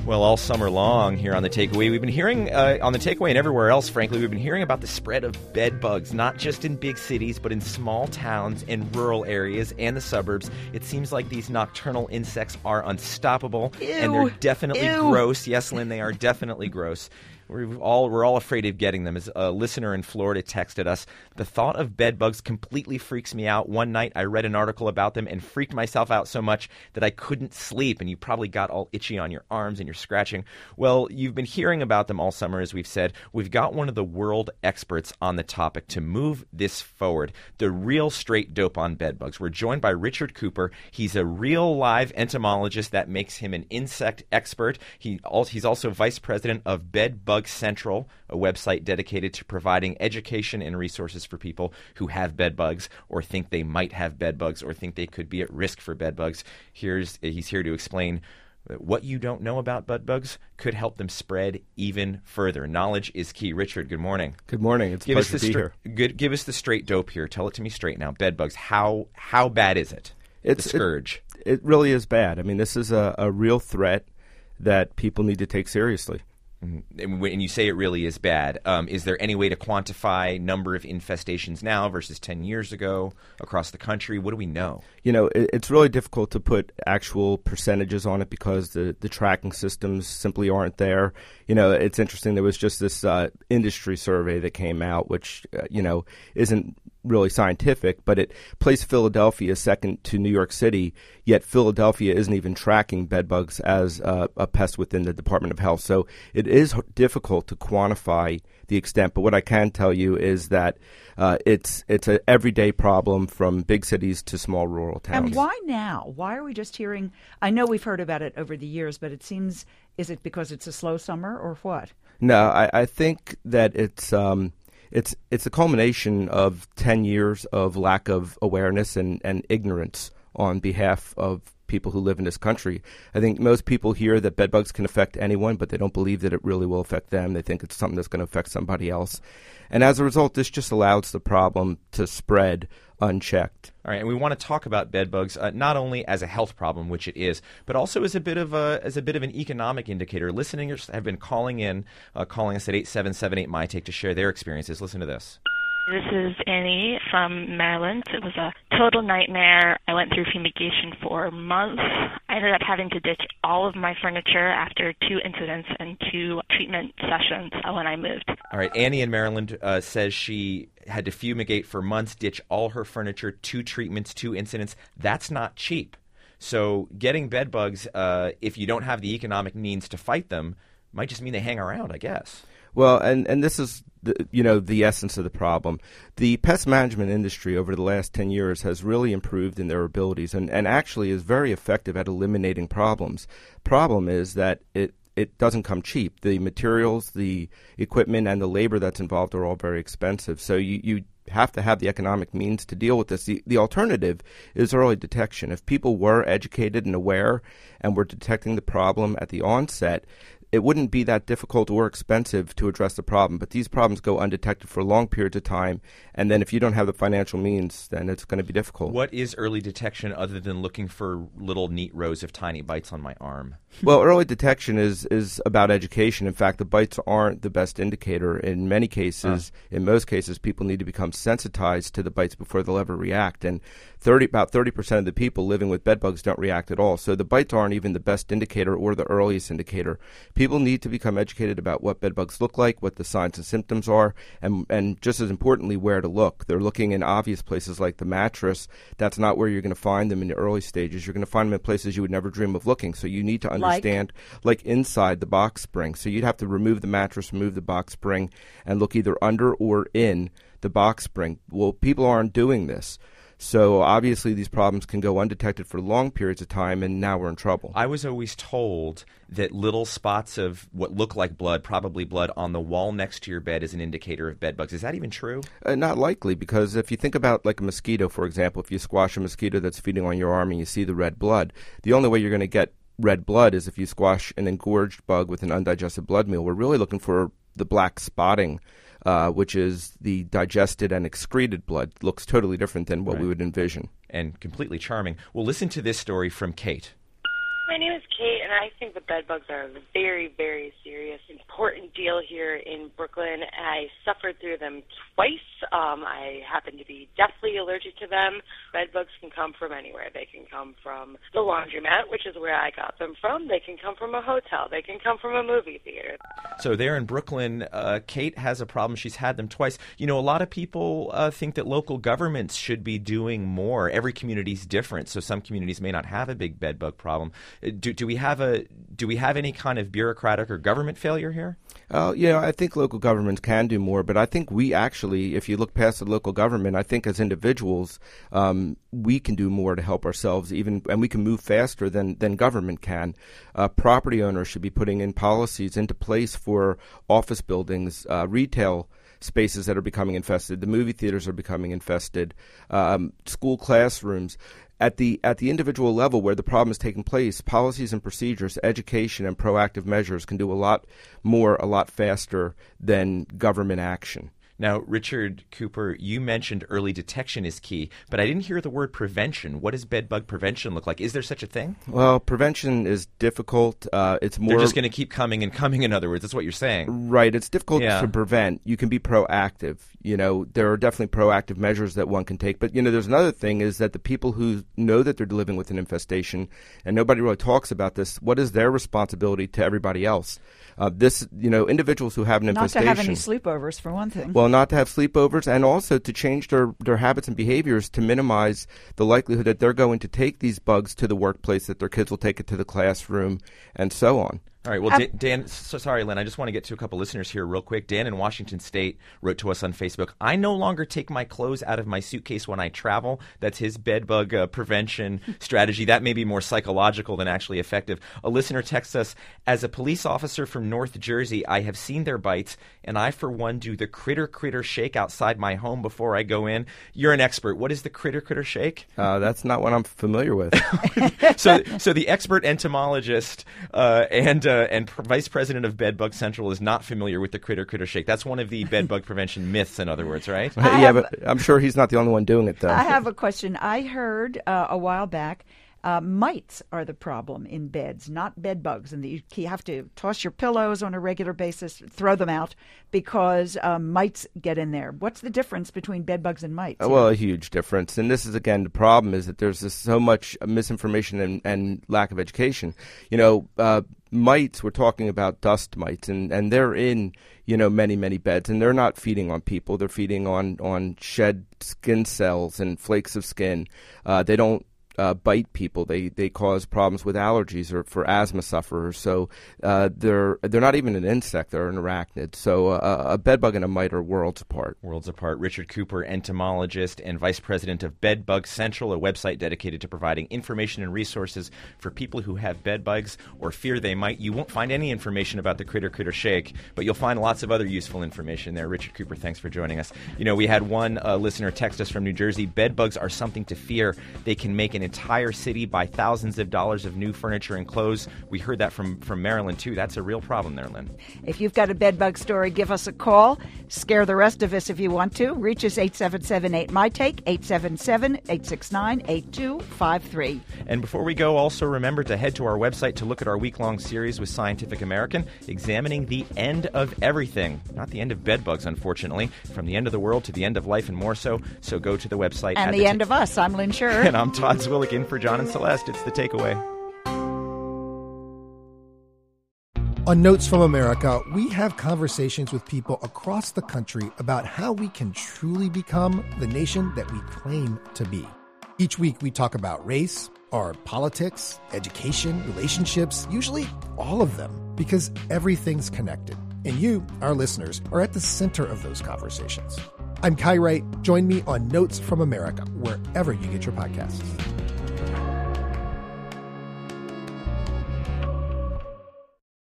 Well, all summer long here on The Takeaway, we've been hearing, on The Takeaway and everywhere else, frankly, we've been hearing about the spread of bed bugs, not just in big cities, but in small towns and rural areas and the suburbs. It seems like these nocturnal insects are unstoppable, and they're definitely gross. Yes, Lynn, they are definitely gross. We're all afraid of getting them. As a listener in Florida texted us, the thought of bed bugs completely freaks me out. One night I read an article about them and freaked myself out so much that I couldn't sleep. And you probably got all itchy on your arms and you're scratching. Well, you've been hearing about them all summer, as we've said. We've got one of the world experts on the topic to move this forward. The real straight dope on bed bugs. We're joined by Richard Cooper. He's a real live entomologist. That makes him an insect expert. He's also vice president of Bed Bug Central, a website dedicated to providing education and resources for people who have bed bugs or think they might have bed bugs or think they could be at risk for bed bugs. He's here to explain what you don't know about bed bugs could help them spread even further. Knowledge is key. Richard, good morning. Good morning. It's a pleasure to be here. Give us the straight dope here. Tell it to me straight now. Bed bugs, how bad is it? The scourge. It really is bad. I mean, this is a real threat that people need to take seriously. And when you say it really is bad, is there any way to quantify number of infestations now versus 10 years ago across the country? What do we know? You know, it's really difficult to put actual percentages on it because the tracking systems simply aren't there. You know, it's interesting. There was just this industry survey that came out, which, isn't really scientific, but it placed Philadelphia second to New York City, yet Philadelphia isn't even tracking bed bugs as a pest within the Department of Health. So it is difficult to quantify the extent, but what I can tell you is that it's an everyday problem from big cities to small rural towns. And why now? Why are we just hearing? I know we've heard about it over the years, but it seems, is it because it's a slow summer or what? No, I think that it's a culmination of 10 years of lack of awareness and ignorance on behalf of people who live in this country. I think most people hear that bed bugs can affect anyone, but they don't believe that it really will affect them. They think it's something that's going to affect somebody else. And as a result, this just allows the problem to spread unchecked. All right, and we want to talk about bed bugs not only as a health problem, which it is, but also as a bit of an economic indicator. Listeners have been calling us at 877-8-MY-TAKE to share their experiences. Listen to this. This is Annie from Maryland. It was a total nightmare. I went through fumigation for months. I ended up having to ditch all of my furniture after 2 incidents and 2 treatment sessions when I moved. All right, Annie in Maryland says she had to fumigate for months, ditch all her furniture, 2 treatments, 2 incidents. That's not cheap. So getting bed bugs, if you don't have the economic means to fight them, might just mean they hang around, I guess. Well, and this is the essence of the problem. The pest management industry over the last 10 years has really improved in their abilities and actually is very effective at eliminating problems. Problem is that it doesn't come cheap. The materials, the equipment, and the labor that's involved are all very expensive. So you have to have the economic means to deal with this. The alternative is early detection. If people were educated and aware and were detecting the problem at the onset, it wouldn't be that difficult or expensive to address the problem. But these problems go undetected for long periods of time, and then if you don't have the financial means, then it's going to be difficult. What is early detection other than looking for little neat rows of tiny bites on my arm? Well, early detection is about education. In fact, the bites aren't the best indicator. In many cases, in most cases, people need to become sensitized to the bites before they'll ever react. And about 30% of the people living with bed bugs don't react at all. So the bites aren't even the best indicator or the earliest indicator. People need to become educated about what bed bugs look like, what the signs and symptoms are, and just as importantly, where to look. They're looking in obvious places like the mattress. That's not where you're going to find them in the early stages. You're going to find them in places you would never dream of looking. So you need to understand, like inside the box spring. So you'd have to remove the mattress, remove the box spring, and look either under or in the box spring. Well, people aren't doing this. So obviously these problems can go undetected for long periods of time, and now we're in trouble. I was always told that little spots of what look like blood, probably blood, on the wall next to your bed is an indicator of bed bugs. Is that even true? Not likely, because if you think about like a mosquito, for example, if you squash a mosquito that's feeding on your arm and you see the red blood, the only way you're going to get red blood is if you squash an engorged bug with an undigested blood meal. We're really looking for the black spotting, which is the digested and excreted blood. Looks totally different than what we would envision. And completely charming. Well, listen to this story from Kate. My name is Kate, and I think the bed bugs are a very, very serious, important deal here in Brooklyn. I suffered through them twice. I happen to be deathly allergic to them. Bed bugs can come from anywhere. They can come from the laundromat, which is where I got them from. They can come from a hotel. They can come from a movie theater. So there in Brooklyn, Kate has a problem. She's had them twice. You know, a lot of people think that local governments should be doing more. Every community's different, so some communities may not have a big bed bug problem. Do we have any kind of bureaucratic or government failure here? I think local governments can do more, but I think we actually, if you look past the local government, I think as individuals, we can do more to help ourselves, and we can move faster than government can. Property owners should be putting in policies into place for office buildings, retail spaces that are becoming infested. The movie theaters are becoming infested. School classrooms. At the individual level where the problem is taking place, policies and procedures, education, and proactive measures can do a lot more, a lot faster than government action. Now, Richard Cooper, you mentioned early detection is key, but I didn't hear the word prevention. What does bed bug prevention look like? Is there such a thing? Well, prevention is difficult. It's more. They're just going to keep coming and coming, in other words. That's what you're saying. Right. It's difficult to prevent. You can be proactive. You know, there are definitely proactive measures that one can take. But, there's another thing is that the people who know that they're living with an infestation, and nobody really talks about this, what is their responsibility to everybody else? Individuals who have an infestation. Not to have any sleepovers, for one thing. Well, not to have sleepovers, and also to change their habits and behaviors to minimize the likelihood that they're going to take these bugs to the workplace, that their kids will take it to the classroom, and so on. All right. Well, Dan, sorry, Lynn. I just want to get to a couple listeners here real quick. Dan in Washington State wrote to us on Facebook. I no longer take my clothes out of my suitcase when I travel. That's his bed bug prevention strategy. That may be more psychological than actually effective. A listener texts us, as a police officer from North Jersey, I have seen their bites, and I, for one, do the critter shake outside my home before I go in. You're an expert. What is the critter shake? That's not what I'm familiar with. So the expert entomologist and vice president of Bedbug Central is not familiar with the critter shake. That's one of the bedbug prevention myths, in other words, right? But I'm sure he's not the only one doing it, though. I have a question. I heard a while back mites are the problem in beds, not bed bugs, and you have to toss your pillows on a regular basis, throw them out, because mites get in there. What's the difference between bed bugs and mites? Well, a huge difference. And this is, again, the problem is that there's so much misinformation and lack of education. Mites, we're talking about dust mites, and they're in, many, many beds, and they're not feeding on people. They're feeding on shed skin cells and flakes of skin. They don't bite people. They cause problems with allergies or for asthma sufferers. So they're not even an insect. They're an arachnid. So a bedbug and a mite are worlds apart. Worlds apart. Richard Cooper, entomologist and vice president of Bedbug Central, a website dedicated to providing information and resources for people who have bedbugs or fear they might. You won't find any information about the critter shake, but you'll find lots of other useful information there. Richard Cooper, thanks for joining us. We had one listener text us from New Jersey. Bedbugs are something to fear. They can make an entire city buy thousands of dollars of new furniture and clothes. We heard that from Maryland, too. That's a real problem there, Lynn. If you've got a bedbug story, give us a call. Scare the rest of us if you want to. Reach us 877-8MyTake, 877-869-8253. And before we go, also remember to head to our website to look at our week-long series with Scientific American, examining the end of everything. Not the end of bedbugs, unfortunately. From the end of the world to the end of life and more so. So go to the website. And the end of us. I'm Lynn Sherr. And I'm Todd Zwillich in for John and Celeste. It's The Takeaway. On Notes from America, we have conversations with people across the country about how we can truly become the nation that we claim to be. Each week we talk about race, our politics, education, relationships, usually all of them, because everything's connected. And you, our listeners, are at the center of those conversations. I'm Kai Wright. Join me on Notes from America, wherever you get your podcasts.